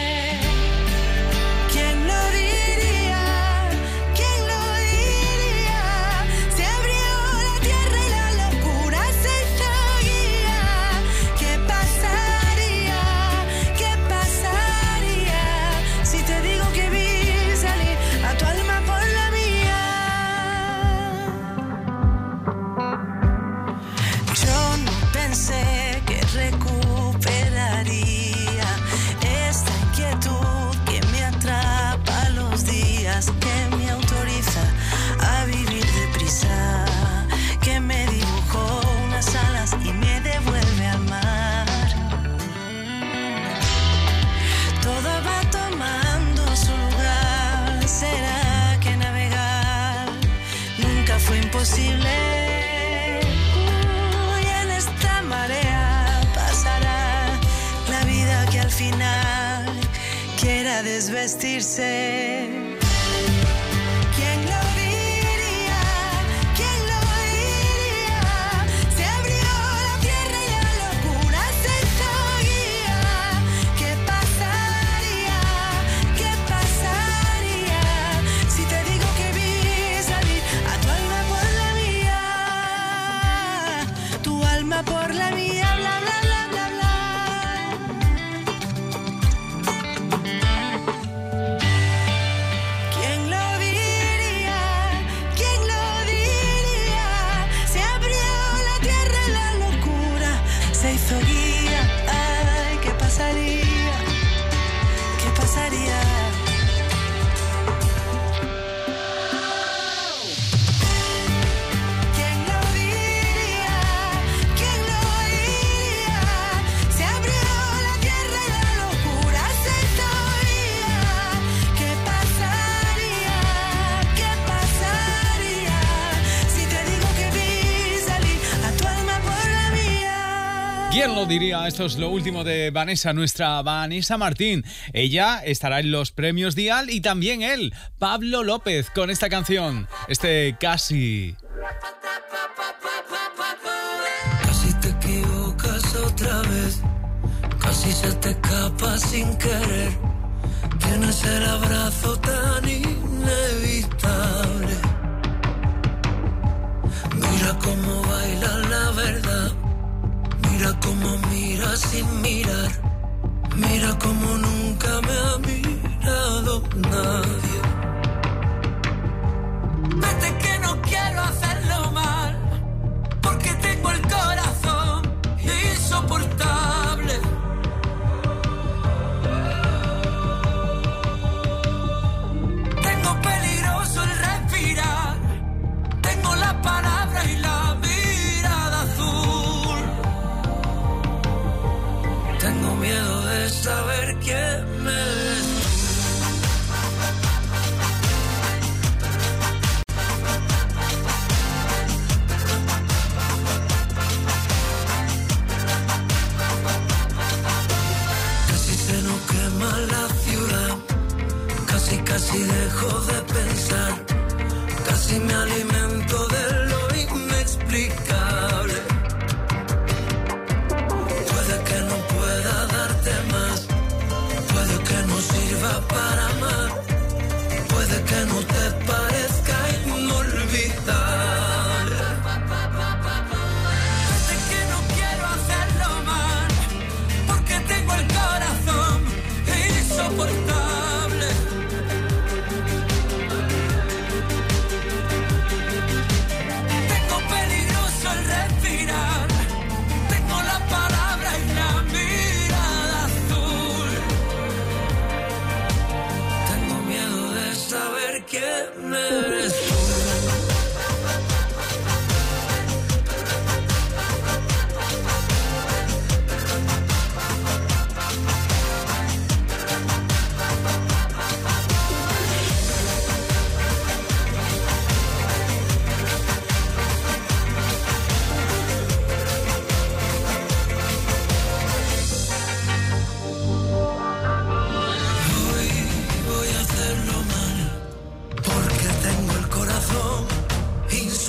¿Quién lo diría? ¿Quién lo diría? Se abrió la tierra y la locura se hizo guía. ¿Qué pasaría? ¿Qué pasaría si te digo que vi salir a tu alma por la mía? Yo no pensé que recuperaría esta inquietud que me atrapa los días, que me autoriza a vivir deprisa, que me dibujó unas alas y me devuelve al mar. Todo va tomando su lugar. ¿Será que navegar nunca fue imposible? Uy, en esta marea pasará la vida que al final quiera desvestirse. ¿Quién lo diría? ¿Quién lo diría? Se abrió la tierra y la locura se hizo guía. ¿Qué pasaría? ¿Qué pasaría si te digo que vi salir a tu alma por la mía? Tu alma por la mía, bla bla bla bla bla. ¿Quién lo diría? ¿Quién lo diría? Se abrió la tierra y la locura se hizo guía. Ay, ¿qué pasaría? ¿Qué pasaría? ¿Quién lo diría? ¿Quién lo diría? Se abrió la tierra y la locura se hizo guía. ¿Qué pasaría? ¿Qué pasaría si te digo que vi salir a tu alma por la mía? ¿Quién lo diría? Esto es lo último de Vanessa, nuestra Vanessa Martín. Ella estará en los premios Dial y también él, Pablo López, con esta canción, este Casi. Casi te equivocas otra vez, casi se te escapa sin querer. Tienes el abrazo tan inevitable. Mira cómo baila la verdad, mira cómo mira sin mirar, mira cómo nunca me ha mirado nadie. Vete que no quiero hacerlo mal, porque tengo el corazón insoportable.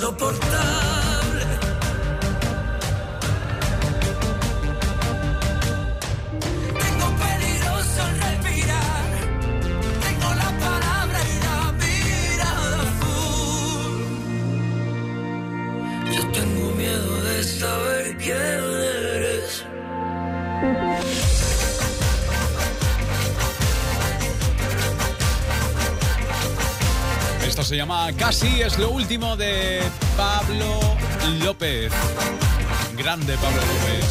insoportable. Tengo peligroso al respirar, tengo la palabra y la mirada azul. Yo tengo miedo de saber quién eres. Esto se llama Casi, es lo último de Pablo López. Grande Pablo López.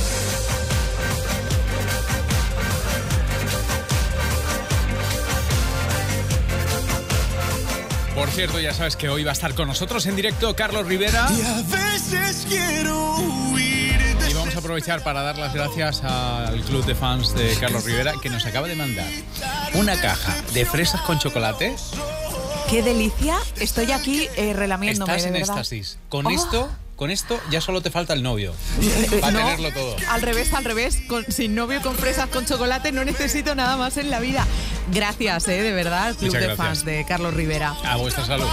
Por cierto, ya sabes que hoy va a estar con nosotros en directo Carlos Rivera. Y a veces quiero huir de Y vamos a aprovechar para dar las gracias al club de fans de Carlos Rivera, que nos acaba de mandar una caja de fresas con chocolate. ¡Qué delicia! Estoy aquí eh, relamiéndome, Estás de en verdad. éxtasis. Con Oh. esto, con esto ya solo te falta el novio. Va a No, tenerlo todo. Al revés, al revés. Con, sin novio, con fresas, con chocolate, no necesito nada más en la vida. Gracias, eh, de verdad, al club Muchas de gracias. fans de Carlos Rivera. A vuestra salud.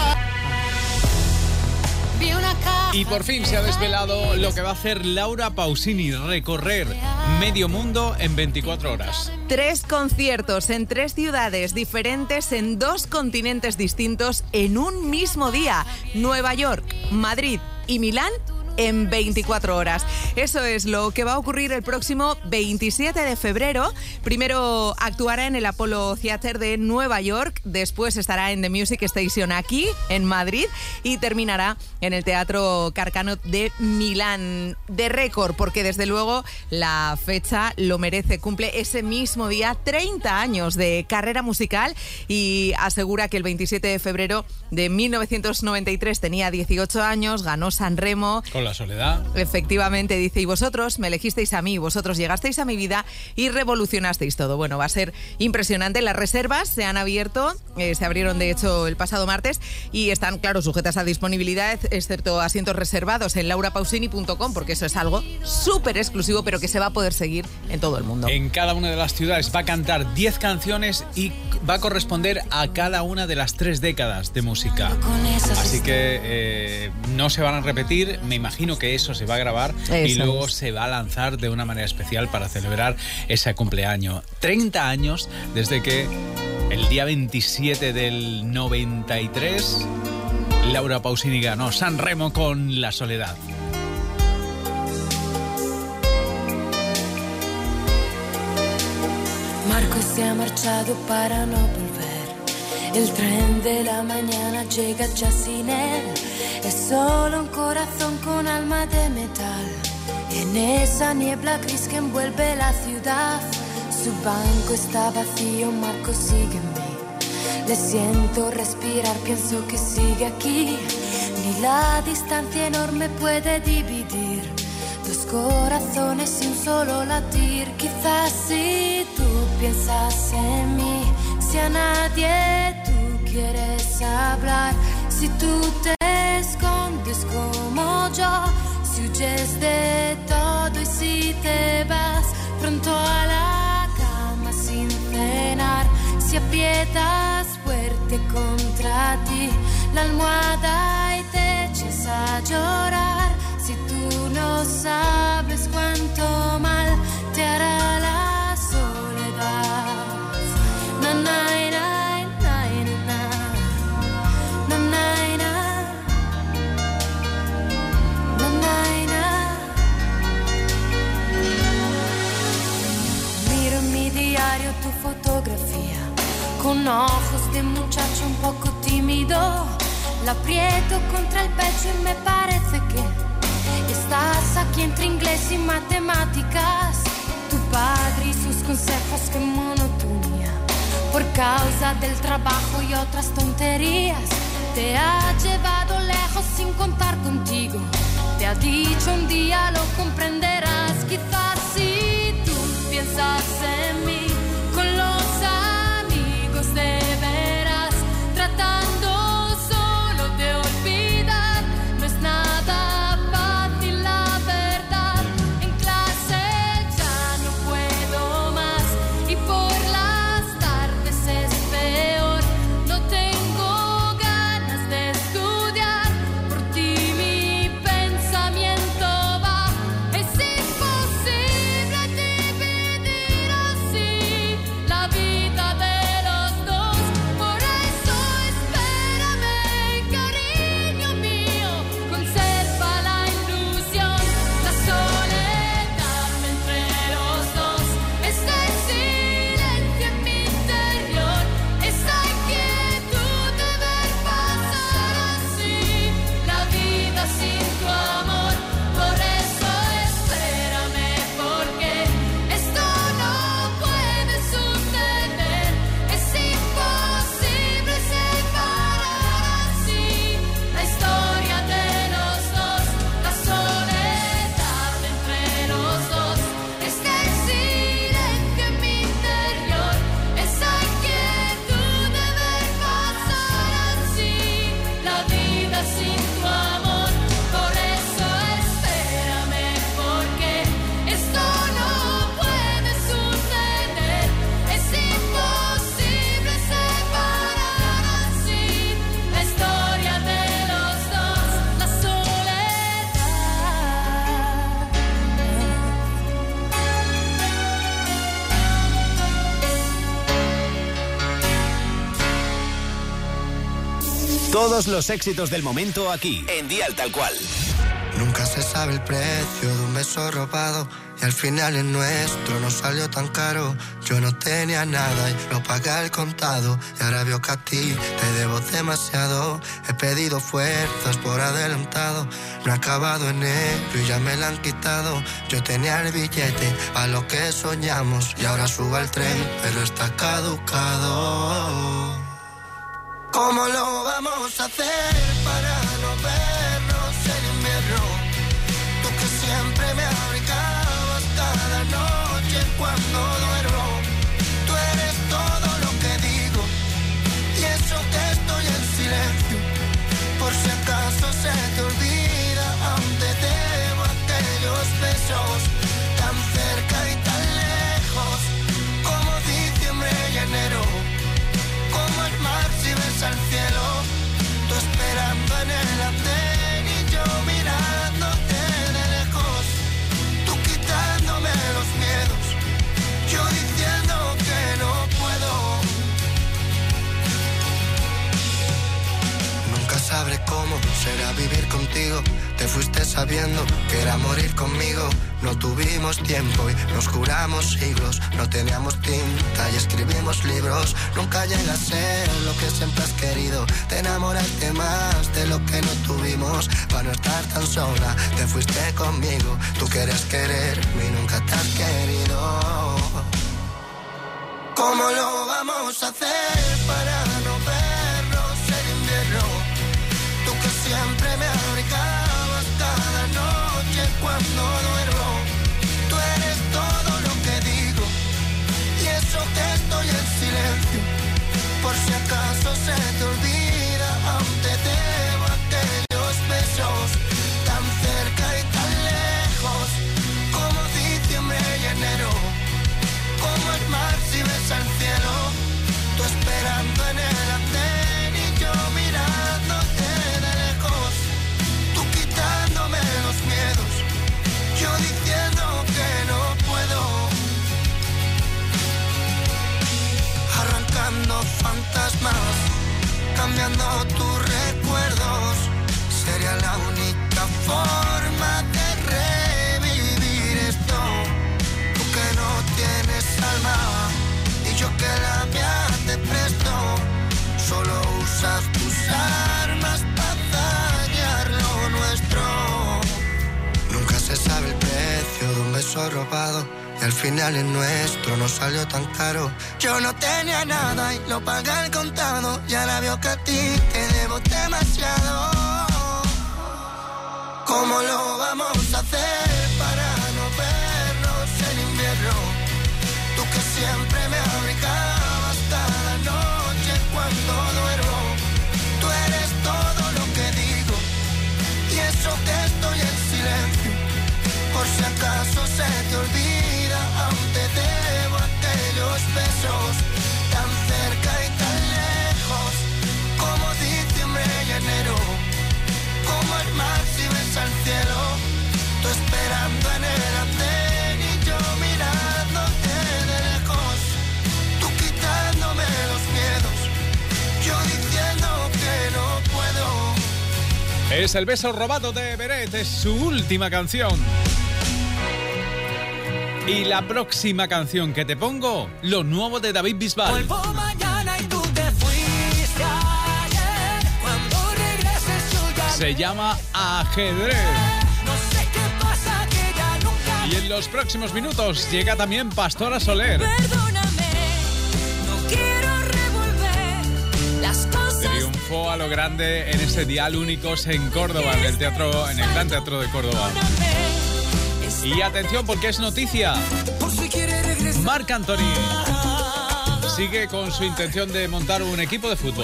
Y por fin se ha desvelado lo que va a hacer Laura Pausini, recorrer medio mundo en veinticuatro horas. Tres conciertos en tres ciudades diferentes, en dos continentes distintos, en un mismo día. Nueva York, Madrid y Milán en veinticuatro horas. Eso es lo que va a ocurrir el próximo veintisiete de febrero. Primero actuará en el Apollo Theater de Nueva York, después estará en The Music Station aquí, en Madrid, y terminará en el Teatro Carcano de Milán. De récord, porque desde luego la fecha lo merece. Cumple ese mismo día treinta años de carrera musical y asegura que el veintisiete de febrero de mil novecientos noventa y tres tenía dieciocho años, ganó San Remo. Con la soledad. Efectivamente, dice, y vosotros me elegisteis a mí, vosotros llegasteis a mi vida y revolucionasteis todo. Bueno, va a ser impresionante. Las reservas se han abierto, eh, se abrieron de hecho el pasado martes y están, claro, sujetas a disponibilidad, excepto asientos reservados en laura pausini punto com, porque eso es algo súper exclusivo, pero que se va a poder seguir en todo el mundo. En cada una de las ciudades va a cantar diez canciones y va a corresponder a cada una de las tres décadas de música. Así que eh, no se van a repetir, me imagino que eso se va a grabar y Eso luego es. se va a lanzar de una manera especial para celebrar ese cumpleaños. treinta años desde que el día veintisiete del noventa y tres Laura Pausini ganó San Remo con La Soledad. Marco se ha marchado para no volver. El tren de la mañana llega ya sin él. Es solo un corazón con alma de metal. En esa niebla gris que envuelve la ciudad, su banco está vacío, Marco sigue en mí. Le siento respirar, pienso que sigue aquí. Ni la distancia enorme puede dividir dos corazones y un solo latir. Quizás si tú piensas en mí, si a nadie tú quieres hablar, si tú te escondes como yo, si huyes de todo y si te vas pronto a la cama sin cenar, si aprietas fuerte contra ti la almohada y te echas a llorar, si tú no sabes cuánto mal te hará la soledad. Na, na, na, na, na, na, na, na, na, na, na. Miro en mi diario tu fotografía, con ojos de muchacho un poco tímido. La aprieto contra el pecho y me parece que estás aquí entre inglés y matemáticas. Tu padre y sus consejos, qué monotonía. Por causa del trabajo y otras tonterías, te ha llevado lejos sin contar contigo. Te ha dicho un día lo comprenderás. Quizás si tú piensas en mí, con los amigos de veras, tratando solo de olvidar, no es nada fácil la verdad. En clase ya no puedo más y por las tardes es peor. No tengo ganas de estudiar por ti. Mi Todos los éxitos del momento aquí, en Dial Tal Cual. Nunca se sabe el precio de un beso robado y al final el nuestro no salió tan caro. Yo no tenía nada y lo pagué al contado y ahora veo que a ti te debo demasiado. He pedido fuerzas por adelantado, no he acabado enero y ya me la han quitado. Yo tenía el billete a lo que soñamos y ahora subo al tren pero está caducado. ¿Cómo lo vamos a hacer para no vernos en invierno? Tú que siempre me abrigabas cada noche cuando duermo. Tú eres todo lo que digo y eso que estoy en silencio. Por si acaso se te olvida, aún te debo aquellos besos tan cerca y tan lejos como diciembre y enero. Como el mar si ves al cielo, tú esperando en el andén y yo mirándote de lejos, tú quitándome los miedos, yo diciendo que no puedo. Nunca sabré cómo será vivir contigo, te fuiste sabiendo que era morir conmigo. No tuvimos tiempo y nos juramos siglos, no teníamos tinta y escribimos libros. Nunca llega a ser lo que siempre has querido, te enamoraste más de lo que no tuvimos. Para no estar tan sola, te fuiste conmigo, tú querías quererme y nunca te has querido. ¿Cómo lo vamos a hacer para no vernos en invierno? Tú que siempre me abrigabas cada noche cuando duermo. Tú eres todo lo que digo y eso que estoy en silencio. Por si acaso se te olvida, aún te debo aquellos besos tan cerca y tan lejos como diciembre y enero. Como el mar si ves al cielo, tú esperando en el andén y yo mirándote de lejos, tú quitándome los miedos, yo diciendo que no puedo. Arrancando fantasmas, cambiando tus recuerdos, sería la única forma de revivir esto. Tú que no tienes alma y yo que la mía te presto, solo usas tus armas para dañar lo nuestro. Nunca se sabe el precio de un beso robado y al final el nuestro no salió tan caro. Yo no tenía nada y lo pagué al contado y ahora veo que a ti te debo demasiado. ¿Cómo lo vamos a hacer para no vernos en invierno? Tú que siempre me abrigabas cada noche cuando duermo. Tú eres todo lo que digo y eso que estoy en silencio. Por si acaso se te olvida, aún te debo aquellos besos tan cerca y tan lejos como diciembre y enero. Como el mar si ves al cielo, tú esperando en el andén y yo mirándote de lejos, tú quitándome los miedos, yo diciendo que no puedo. Es El beso robado de Beret, es su última canción. Y la próxima canción que te pongo, lo nuevo de David Bisbal. Vuelvo mañana y tú te fuiste ayer. Cuando regreses yo ya Se llama Ajedrez. no sé qué pasa que ya nunca. Y en los próximos minutos llega también Pastora Soler. Perdóname, no quiero revolver las cosas. Triunfó a lo grande en ese Dial Únicos en Córdoba, en el teatro, en el Gran Teatro de Córdoba. Y atención porque es noticia. Marc Anthony sigue con su intención de montar un equipo de fútbol.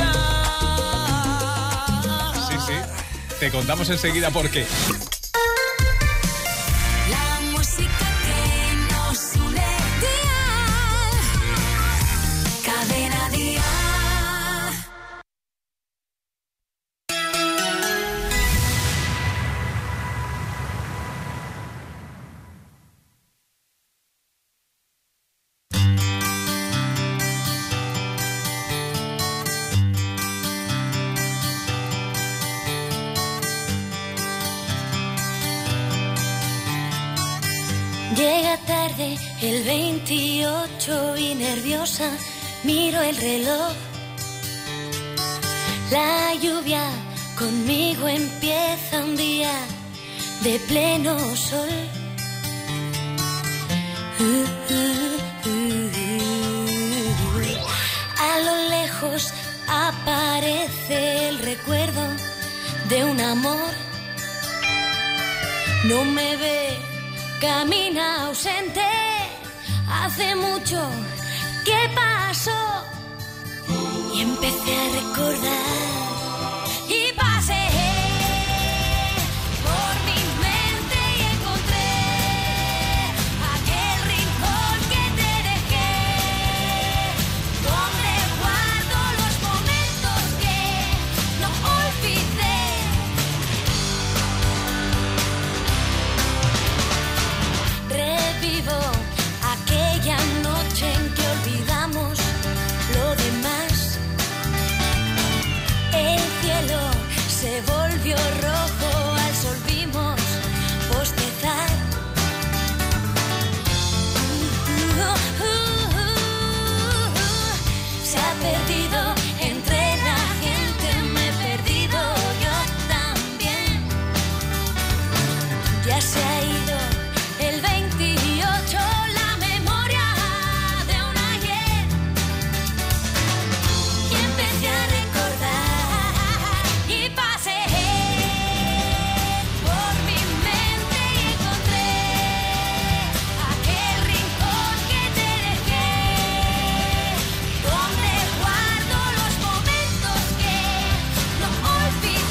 Sí, sí. Te contamos enseguida por qué. La música que nos une. Dial. Cadena Dial. Llega tarde el veintiocho y nerviosa miro el reloj. La lluvia conmigo empieza un día de pleno sol. Uh, uh, uh, uh. A lo lejos aparece el recuerdo de un amor. No me ve, camina ausente. Hace mucho que pasó y empecé a recordar y pasé por mi mente y encontré aquel rincón que te dejé, donde guardo los momentos que no olvidé. Revivo aquella noche en que olvidamos lo demás. El cielo se volvió rojo.